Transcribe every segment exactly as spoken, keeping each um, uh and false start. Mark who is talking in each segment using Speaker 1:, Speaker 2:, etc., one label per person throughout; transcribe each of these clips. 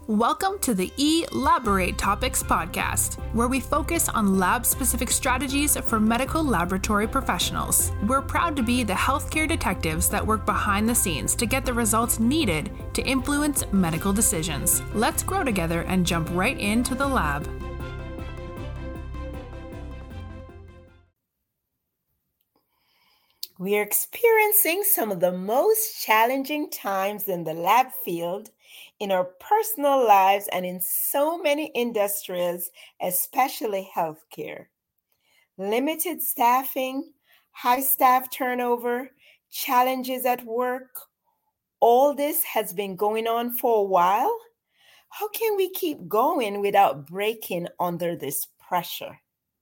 Speaker 1: Welcome to the Elaborate Topics podcast, where we focus on lab-specific strategies for medical laboratory professionals. We're proud to be the healthcare detectives that work behind the scenes to get the results needed to influence medical decisions. Let's grow together and jump right into the lab.
Speaker 2: We are experiencing some of the most challenging times in the lab field, in our personal lives, and in so many industries, especially healthcare. Limited staffing, high staff turnover, challenges at work, all this has been going on for a while. How can we keep going without breaking under this pressure?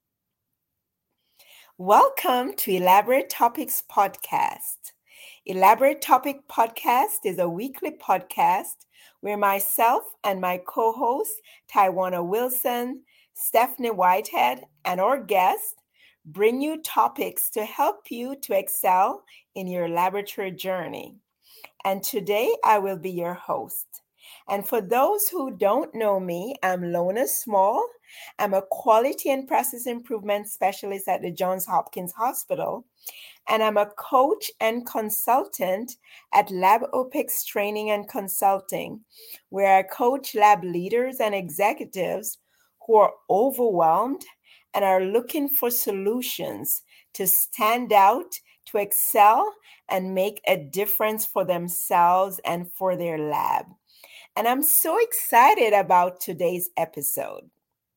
Speaker 2: Welcome to Elaborate Topics Podcast. Elaborate Topic Podcast is a weekly podcast where myself and my co-host, Tywana Wilson, Stephanie Whitehead, and our guest bring you topics to help you to excel in your laboratory journey. And today I will be your host. And for those who don't know me, I'm Lona Small. I'm a quality and process improvement specialist at the Johns Hopkins Hospital, and I'm a coach and consultant at LabOpix Training and Consulting, where I coach lab leaders and executives who are overwhelmed and are looking for solutions to stand out, to excel, and make a difference for themselves and for their lab. And I'm so excited about today's episode.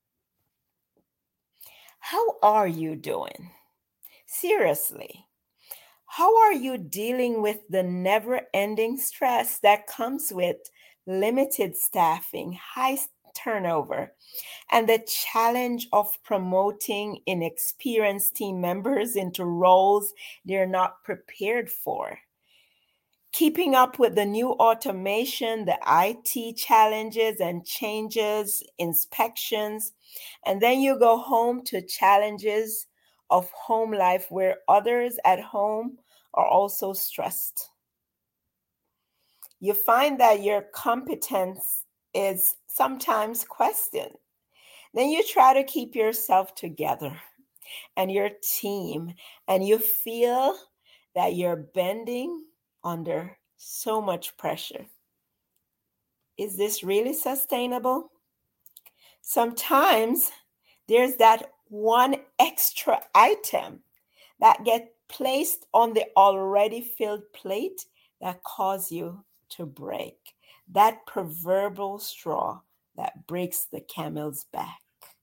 Speaker 2: How are you doing? Seriously, how are you dealing with the never-ending stress that comes with limited staffing, high turnover, and the challenge of promoting inexperienced team members into roles they're not prepared for? Keeping up with the new automation, the I T challenges and changes, inspections, and then you go home to challenges of home life where others at home are also stressed. You find that your competence is sometimes questioned. Then you try to keep yourself together and your team, and you feel that you're bending under so much pressure. Is this really sustainable? Sometimes there's that one extra item that gets placed on the already filled plate that causes you to break. That proverbial straw that breaks the camel's back.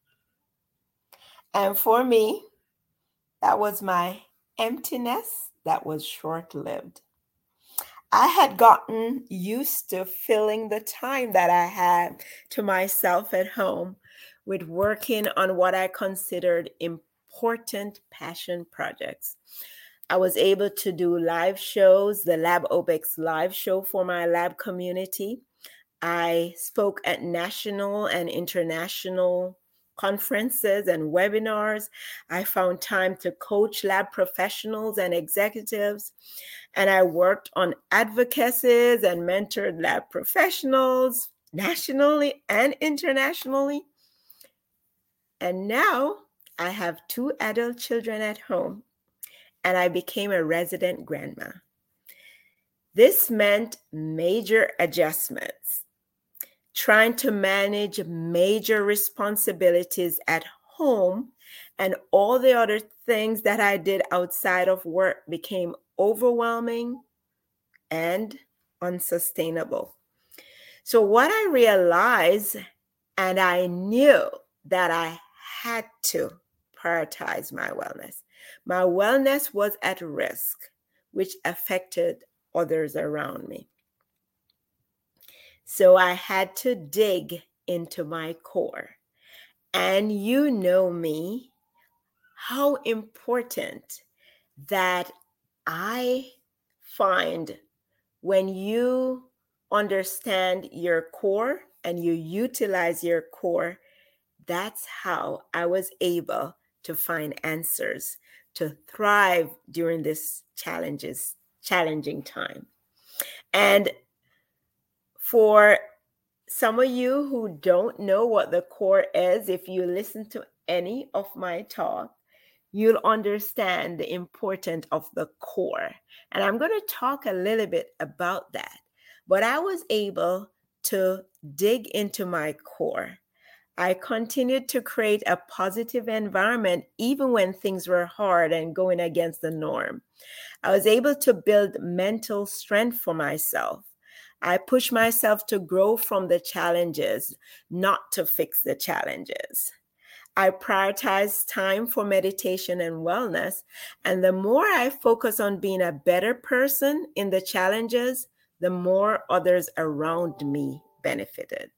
Speaker 2: And for me, that was my emptiness that was short-lived. I had gotten used to filling the time that I had to myself at home with working on what I considered important passion projects. I was able to do live shows, the LabOpix live show for my lab community. I spoke at national and international conferences and webinars. I found time to coach lab professionals and executives. And I worked on advocacies and mentored lab professionals nationally and internationally. And now I have two adult children at home, and I became a resident grandma. This meant major adjustments, trying to manage major responsibilities at home, and all the other things that I did outside of work became overwhelming and unsustainable. So what I realized, and I knew that I had to prioritize my wellness. My wellness was at risk, which affected others around me. So I had to dig into my core. And you know me, how important that I find when you understand your core and you utilize your core. That's how I was able to find answers to thrive during this challenges, challenging time. And for some of you who don't know what the core is, if you listen to any of my talk, you'll understand the importance of the core. And I'm going to talk a little bit about that. But I was able to dig into my core. I continued to create a positive environment even when things were hard and going against the norm. I was able to build mental strength for myself. I pushed myself to grow from the challenges, not to fix the challenges. I prioritized time for meditation and wellness. And the more I focus on being a better person in the challenges, the more others around me benefited.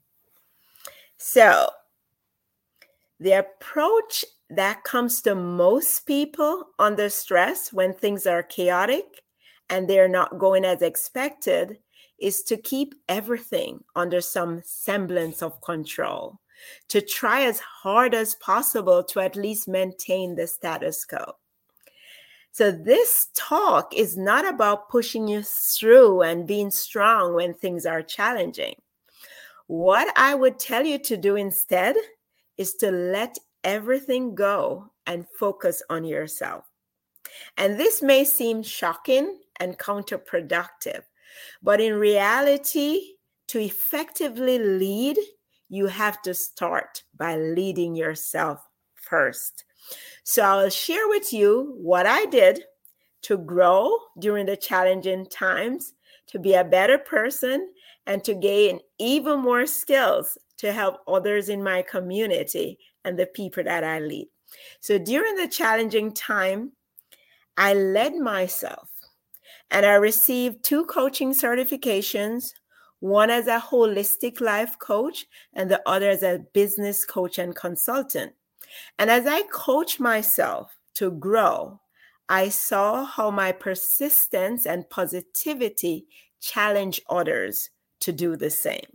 Speaker 2: So the approach that comes to most people under stress when things are chaotic and they're not going as expected is to keep everything under some semblance of control, to try as hard as possible to at least maintain the status quo. So this talk is not about pushing you through and being strong when things are challenging. What I would tell you to do instead is to let everything go and focus on yourself. And this may seem shocking and counterproductive, but in reality, to effectively lead, you have to start by leading yourself first. So I'll share with you what I did to grow during the challenging times, to be a better person, and to gain even more skills to help others in my community and the people that I lead. So during the challenging time, I led myself and I received two coaching certifications, one as a holistic life coach and the other as a business coach and consultant. And as I coached myself to grow, I saw how my persistence and positivity challenge others to do the same.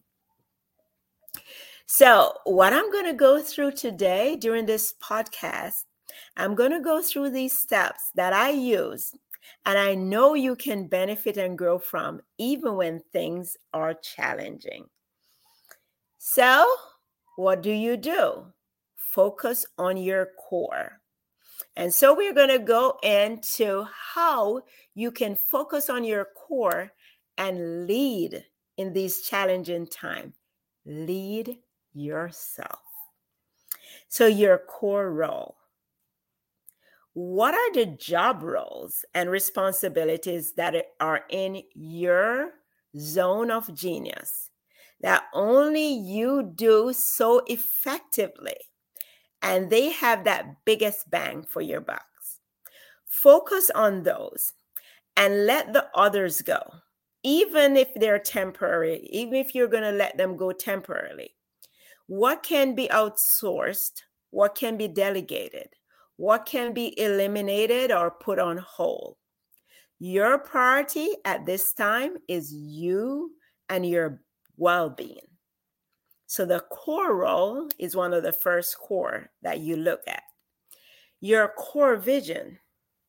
Speaker 2: So what I'm going to go through today during this podcast, I'm going to go through these steps that I use and I know you can benefit and grow from even when things are challenging. So what do you do? Focus on your core. And so we're going to go into how you can focus on your core and lead in these challenging times. Lead yourself. So your core role. What are the job roles and responsibilities that are in your zone of genius that only you do so effectively and they have that biggest bang for your bucks? Focus on those and let the others go, even if they're temporary, even if you're going to let them go temporarily. What can be outsourced? What can be delegated? What can be eliminated or put on hold? Your priority at this time is you and your well-being. So the core role is one of the first core that you look at. Your core vision.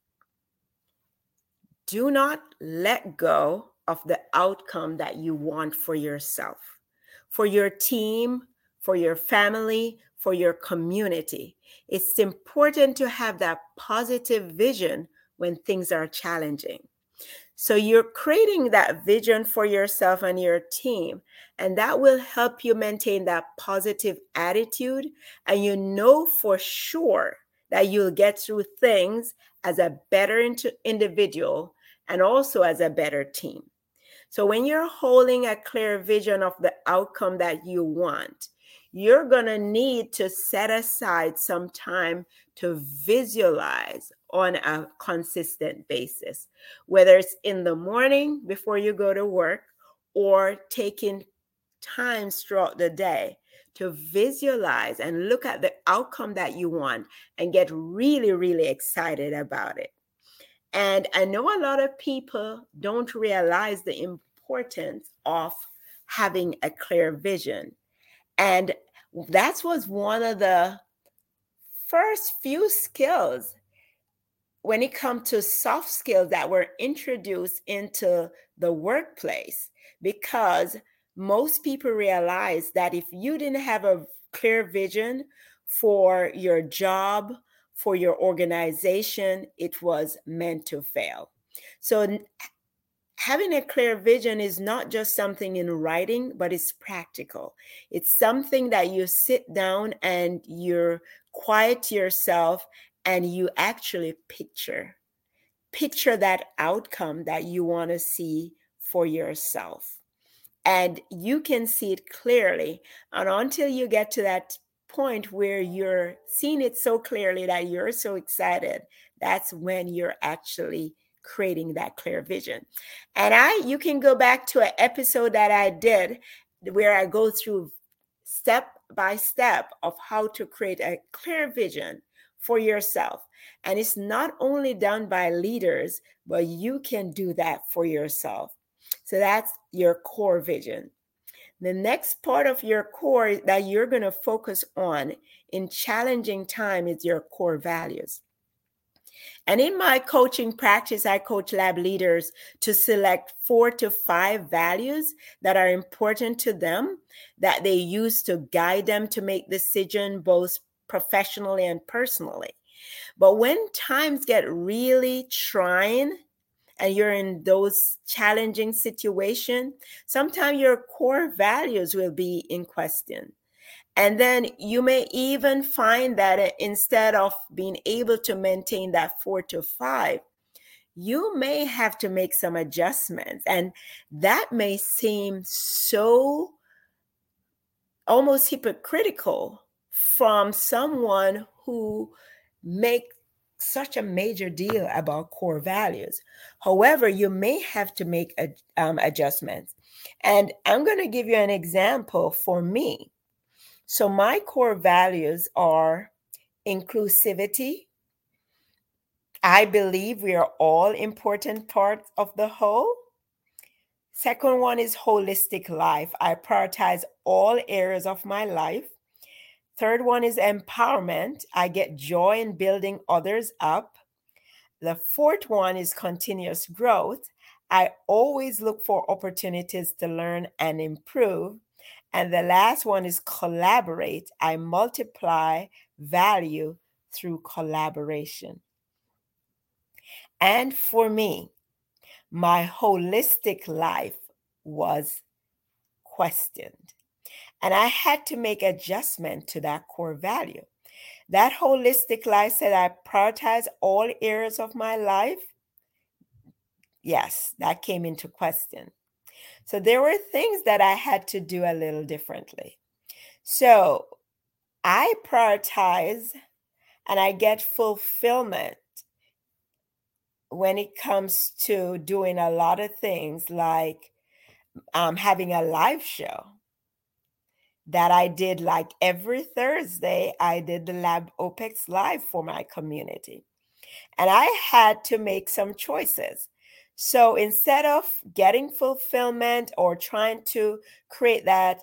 Speaker 2: Do not let go of the outcome that you want for yourself, for your team, for your family, for your community. It's important to have that positive vision when things are challenging. So you're creating that vision for yourself and your team, and that will help you maintain that positive attitude. And you know for sure that you'll get through things as a better individual and also as a better team. So when you're holding a clear vision of the outcome that you want, you're going to need to set aside some time to visualize on a consistent basis, whether it's in the morning before you go to work or taking times throughout the day to visualize and look at the outcome that you want and get really, really excited about it. And I know a lot of people don't realize the importance of having a clear vision. And that was one of the first few skills when it comes to soft skills that were introduced into the workplace, because most people realize that if you didn't have a clear vision for your job, for your organization, it was meant to fail. So having a clear vision is not just something in writing, but it's practical. It's something that you sit down and you're quiet yourself and you actually picture. Picture that outcome that you want to see for yourself. And you can see it clearly. And until you get to that point where you're seeing it so clearly that you're so excited, that's when you're actually creating that clear vision. And I, you can go back to an episode that I did where I go through step by step of how to create a clear vision for yourself. And it's not only done by leaders, but you can do that for yourself. So that's your core vision. The next part of your core that you're going to focus on in challenging time is your core values. And in my coaching practice, I coach lab leaders to select four to five values that are important to them, that they use to guide them to make decisions both professionally and personally. But when times get really trying and you're in those challenging situations, sometimes your core values will be in question. And then you may even find that instead of being able to maintain that four to five, you may have to make some adjustments. And that may seem so almost hypocritical from someone who makes such a major deal about core values. However, you may have to make a, um, adjustments. And I'm going to give you an example for me. So my core values are inclusivity. I believe we are all important parts of the whole. Second one is holistic life. I prioritize all areas of my life. Third one is empowerment. I get joy in building others up. The fourth one is continuous growth. I always look for opportunities to learn and improve. And the last one is collaborate. I multiply value through collaboration. And for me, my holistic life was questioned. And I had to make adjustment to that core value. That holistic life said I prioritize all areas of my life. Yes, that came into question. So there were things that I had to do a little differently. So I prioritize and I get fulfillment when it comes to doing a lot of things like um, having a live show that I did like every Thursday. I did the Lab OPEX Live for my community. And I had to make some choices. So instead of getting fulfillment or trying to create that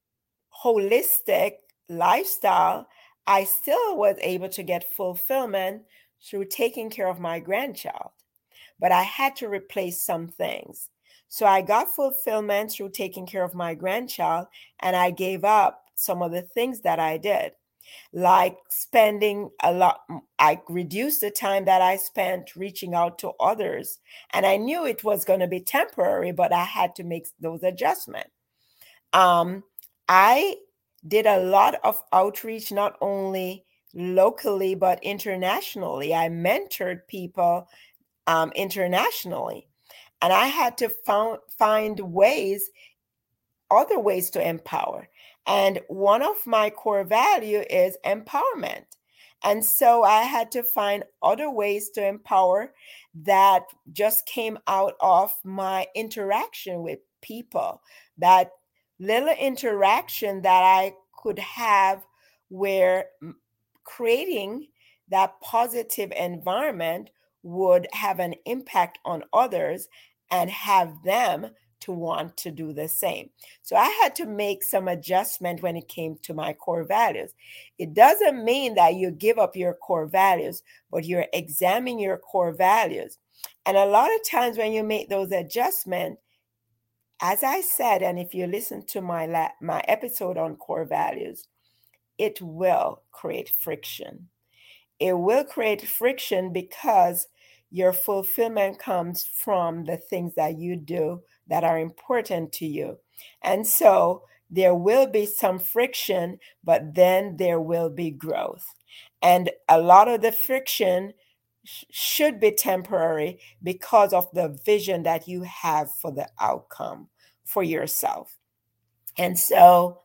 Speaker 2: holistic lifestyle, I still was able to get fulfillment through taking care of my grandchild. But I had to replace some things. So I got fulfillment through taking care of my grandchild, and I gave up some of the things that I did, like spending a lot. I reduced the time that I spent reaching out to others. And I knew it was going to be temporary, but I had to make those adjustments. Um, I did a lot of outreach, not only locally, but internationally. I mentored people um, internationally. And I had to found, find ways, other ways to empower. And one of my core value is empowerment. And so I had to find other ways to empower that just came out of my interaction with people, that little interaction that I could have where creating that positive environment would have an impact on others and have them to want to do the same. So I had to make some adjustment when it came to my core values. It doesn't mean that you give up your core values, but you're examining your core values. And a lot of times when you make those adjustments, as I said, and if you listen to my la- my episode on core values, it will create friction. It will create friction because your fulfillment comes from the things that you do that are important to you. And so there will be some friction, but then there will be growth. And a lot of the friction sh- should be temporary because of the vision that you have for the outcome for yourself. And so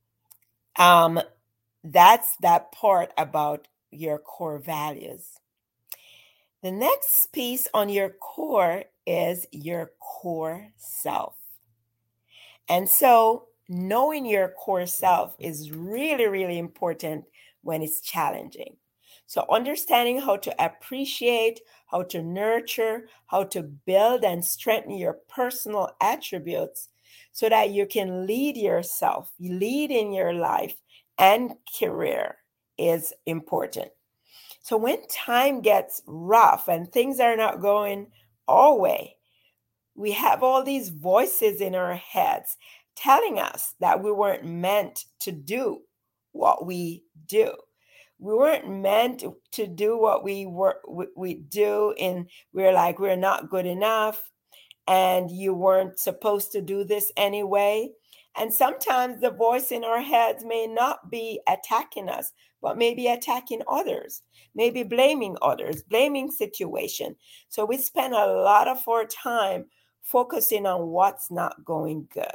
Speaker 2: um, that's that part about your core values. The next piece on your core is your core self. And so knowing your core self is really, really important when it's challenging. So understanding how to appreciate, how to nurture, how to build and strengthen your personal attributes so that you can lead yourself, lead in your life and career is important. So when time gets rough and things are not going our way, we have all these voices in our heads telling us that we weren't meant to do what we do. We weren't meant to do what we were we, we do, and we're like, we're not good enough, and you weren't supposed to do this anyway. And sometimes the voice in our heads may not be attacking us, but maybe attacking others, maybe blaming others, blaming situation. So we spend a lot of our time focusing on what's not going good.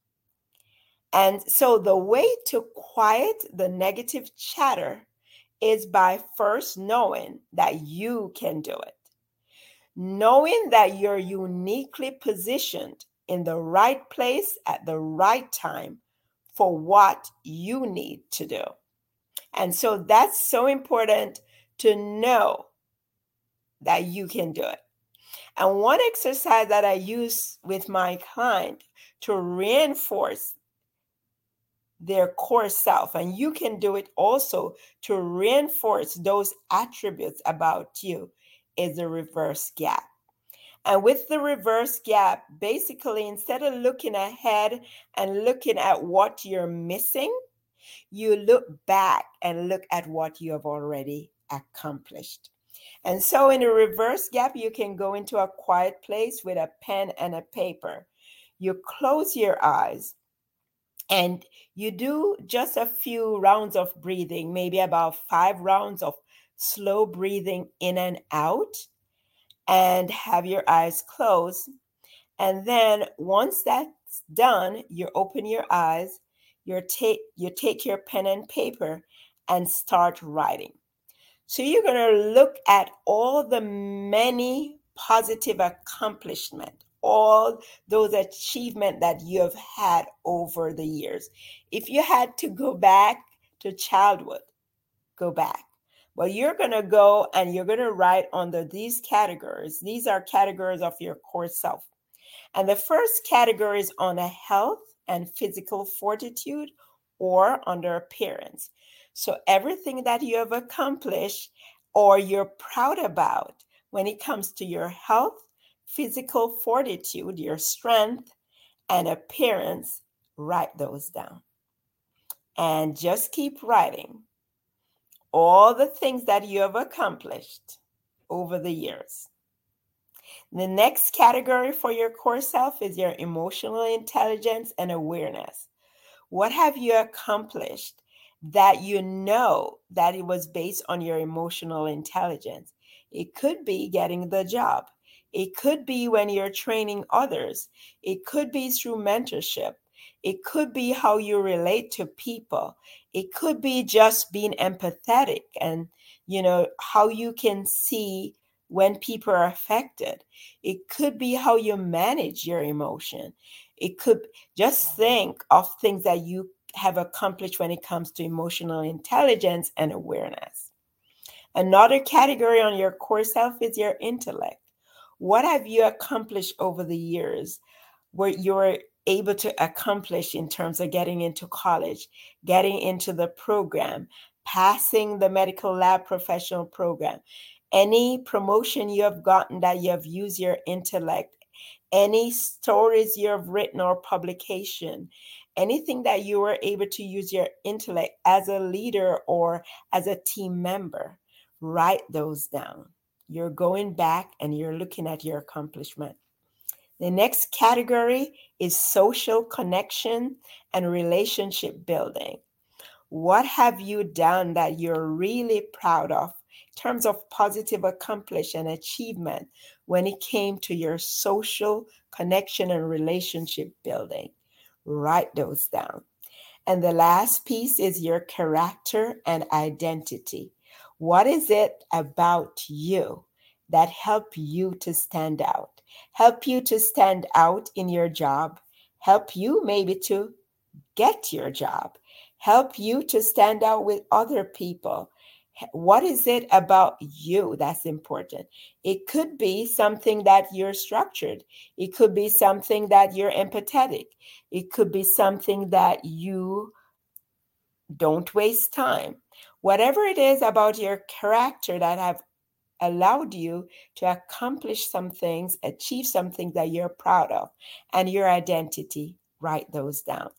Speaker 2: And so the way to quiet the negative chatter is by first knowing that you can do it. Knowing that you're uniquely positioned in the right place at the right time for what you need to do. And so that's so important to know that you can do it. And one exercise that I use with my client to reinforce their core self, and you can do it also to reinforce those attributes about you, is the reverse gap. And with the reverse gap, basically, instead of looking ahead and looking at what you're missing, you look back and look at what you have already accomplished. And so in a reverse gap, you can go into a quiet place with a pen and a paper. You close your eyes and you do just a few rounds of breathing, maybe about five rounds of slow breathing in and out, and have your eyes closed. And then once that's done, you open your eyes, you take you take your pen and paper and start writing. So you're going to look at all the many positive accomplishments, all those achievements that you have had over the years. If you had to go back to childhood, go back. Well, you're going to go and you're going to write under these categories. These are categories of your core self. And the first category is on a health and physical fortitude or under appearance. So everything that you have accomplished or you're proud about when it comes to your health, physical fortitude, your strength, and appearance, write those down. And just keep writing all the things that you have accomplished over the years. The next category for your core self is your emotional intelligence and awareness. What have you accomplished that you know that it was based on your emotional intelligence? It could be getting the job. It could be when you're training others. It could be through mentorship. It could be how you relate to people. It could be just being empathetic and, you know, how you can see when people are affected. It could be how you manage your emotion. It could just think of things that you have accomplished when it comes to emotional intelligence and awareness. Another category on your core self is your intellect. What have you accomplished over the years where you're able to accomplish in terms of getting into college, getting into the program, passing the medical lab professional program? Any promotion you have gotten that you have used your intellect, any stories you have written or publication, anything that you were able to use your intellect as a leader or as a team member, write those down. You're going back and you're looking at your accomplishment. The next category is social connection and relationship building. What have you done that you're really proud of in terms of positive accomplishment and achievement when it came to your social connection and relationship building? Write those down. And the last piece is your character and identity. What is it about you that help you to stand out? Help you to stand out in your job? Help you maybe to get your job? Help you to stand out with other people? What is it about you that's important? It could be something that you're structured. It could be something that you're empathetic. It could be something that you don't waste time. Whatever it is about your character that have allowed you to accomplish some things, achieve something that you're proud of, and your identity, write those down.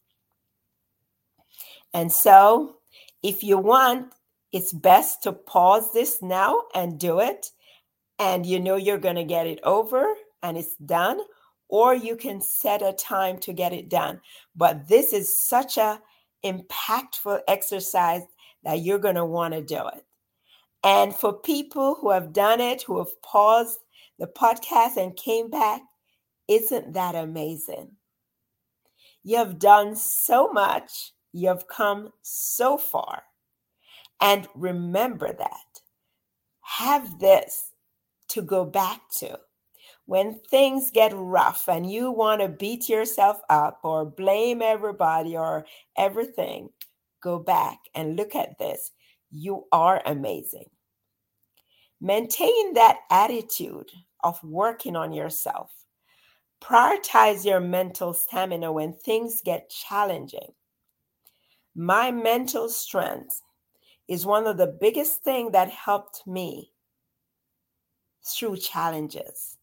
Speaker 2: And so, if you want, it's best to pause this now and do it. And you know you're going to get it over and it's done. Or you can set a time to get it done. But this is such a impactful exercise that you're going to want to do it. And for people who have done it, who have paused the podcast and came back, isn't that amazing? You have done so much. You have come so far. And remember that. Have this to go back to. When things get rough and you want to beat yourself up or blame everybody or everything, go back and look at this. You are amazing. Maintain that attitude of working on yourself. Prioritize your mental stamina when things get challenging. My mental strength is one of the biggest things that helped me through challenges.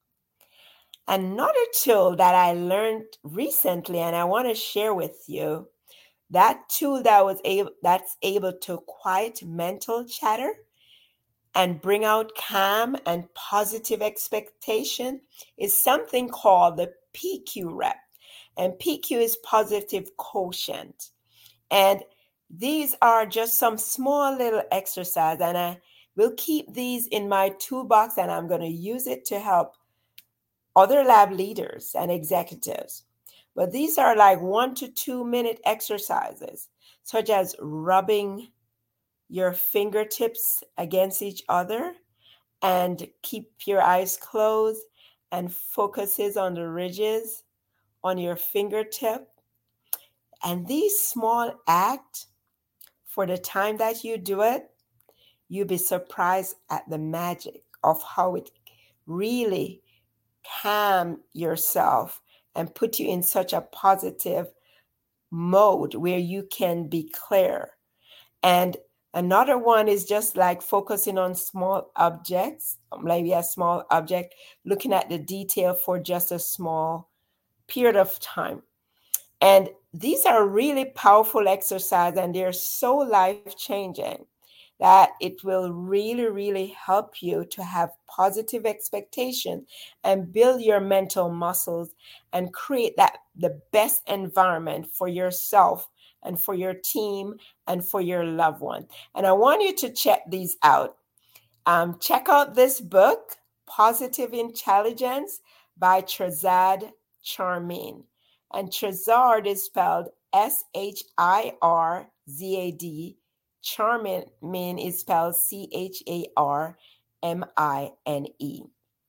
Speaker 2: Another tool that I learned recently, and I want to share with you, that tool that was able that's able to quiet mental chatter and bring out calm and positive expectation is something called the P Q rep. And P Q is positive quotient. And these are just some small little exercise, and I will keep these in my toolbox, and I'm going to use it to help other lab leaders and executives. But these are like one to two minute exercises, such as rubbing your fingertips against each other and keep your eyes closed and focuses on the ridges on your fingertip. And these small acts, for the time that you do it, you'll be surprised at the magic of how it really calm yourself and put you in such a positive mode where you can be clear. And another one is just like focusing on small objects, maybe a small object, looking at the detail for just a small period of time. And these are really powerful exercises, and they're so life-changing that it will really, really help you to have positive expectation and build your mental muscles and create that the best environment for yourself and for your team and for your loved one. And I want you to check these out. Um, check out this book, Positive Intelligence by Shirzad Chamine. And Shirzad is spelled S H I R Z A D. Chamine is spelled C H A R M I N E.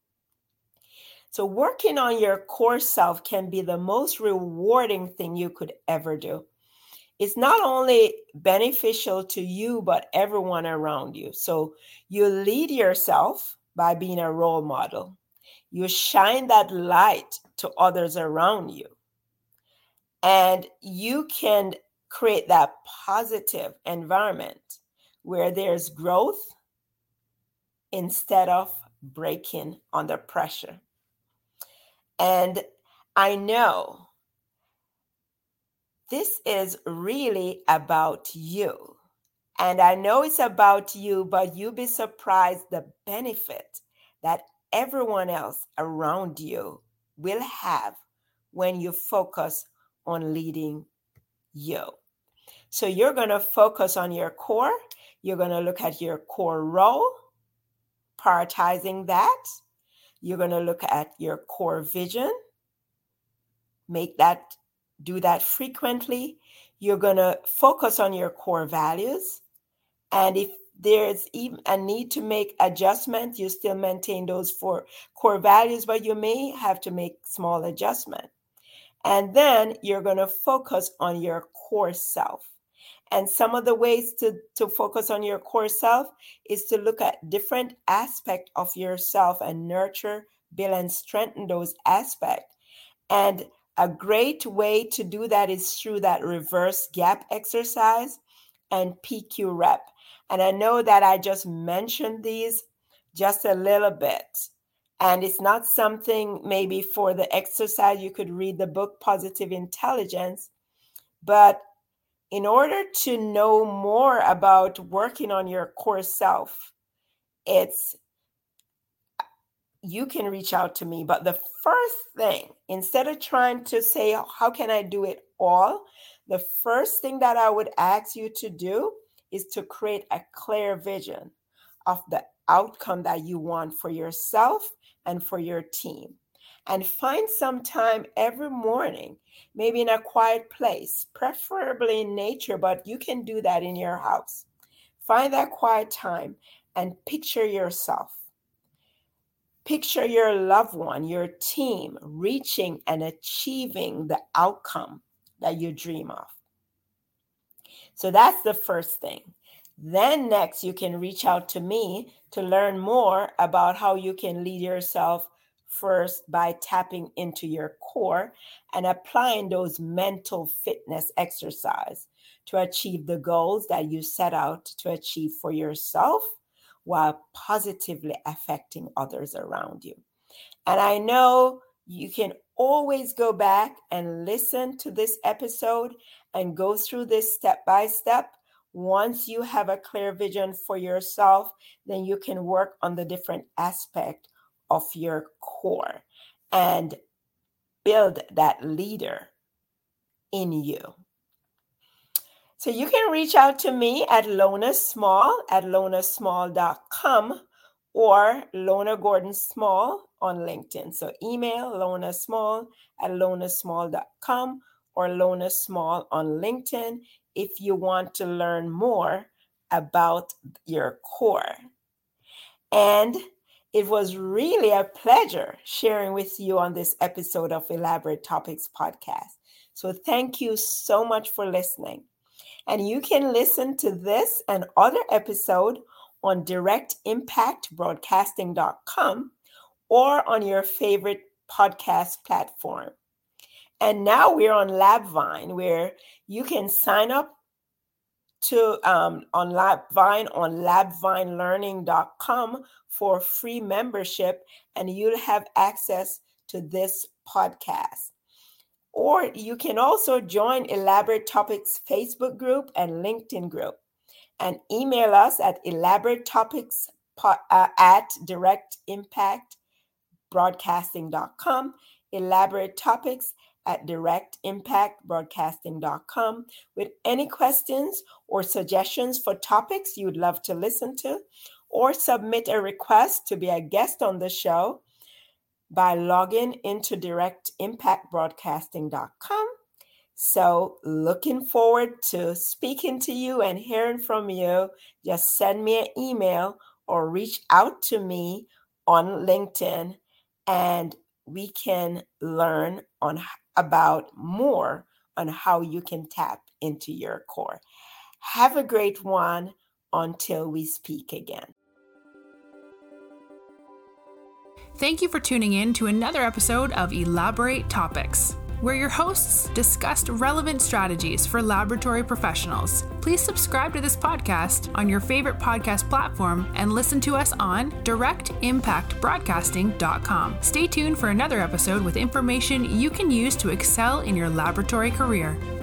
Speaker 2: So working on your core self can be the most rewarding thing you could ever do. It's not only beneficial to you, but everyone around you. So you lead yourself by being a role model. You shine that light to others around you. And you can create that positive environment where there's growth instead of breaking under pressure. And I know this is really about you. And I know it's about you, but you'll be surprised the benefit that everyone else around you will have when you focus on leading you. So you're going to focus on your core. You're going to look at your core role, prioritizing that. You're going to look at your core vision. Make that, do that frequently. You're going to focus on your core values. And if there's even a need to make adjustments, you still maintain those four core values, but you may have to make small adjustments. And then you're going to focus on your core self. And some of the ways to, to focus on your core self is to look at different aspects of yourself and nurture, build, and strengthen those aspects. And a great way to do that is through that reverse gap exercise and P Q rep. And I know that I just mentioned these just a little bit. And it's not something maybe for the exercise. You could read the book Positive Intelligence. But in order to know more about working on your core self, it's you can reach out to me. But the first thing, instead of trying to say, how can I do it all? The first thing that I would ask you to do is to create a clear vision of the outcome that you want for yourself and for your team. And find some time every morning, maybe in a quiet place, preferably in nature, but you can do that in your house. Find that quiet time and picture yourself. Picture your loved one, your team, reaching and achieving the outcome that you dream of. So that's the first thing. Then next, you can reach out to me to learn more about how you can lead yourself first by tapping into your core and applying those mental fitness exercises to achieve the goals that you set out to achieve for yourself while positively affecting others around you. And I know you can always go back and listen to this episode and go through this step by step. Once you have a clear vision for yourself, then you can work on the different aspects of your core and build that leader in you. So you can reach out to me at Lona Small at lona small dot com or Lona Gordon Small on LinkedIn. So email Lona Small at lona small dot com or Lona Small on LinkedIn if you want to learn more about your core. And it was really a pleasure sharing with you on this episode of Elaborate Topics Podcast. So thank you so much for listening. And you can listen to this and other episodes on direct impact broadcasting dot com or on your favorite podcast platform. And now we're on LabVine, where you can sign up to um, on LabVine on lab vine learning dot com for free membership, and you'll have access to this podcast. Or you can also join Elaborate Topics Facebook group and LinkedIn group, and email us at elaborate topics uh, at direct impact broadcasting dot com, Elaborate Topics at direct impact broadcasting dot com with any questions or suggestions for topics you'd love to listen to, or submit a request to be a guest on the show by logging into direct impact broadcasting dot com. So looking forward to speaking to you and hearing from you. Just send me an email or reach out to me on LinkedIn, and we can learn on about more on how you can tap into your core. Have a great one until we speak again.
Speaker 1: Thank you for tuning in to another episode of Elaborate Topics. where your hosts discussed relevant strategies for laboratory professionals. Please subscribe to this podcast on your favorite podcast platform and listen to us on direct impact broadcasting dot com. Stay tuned for another episode with information you can use to excel in your laboratory career.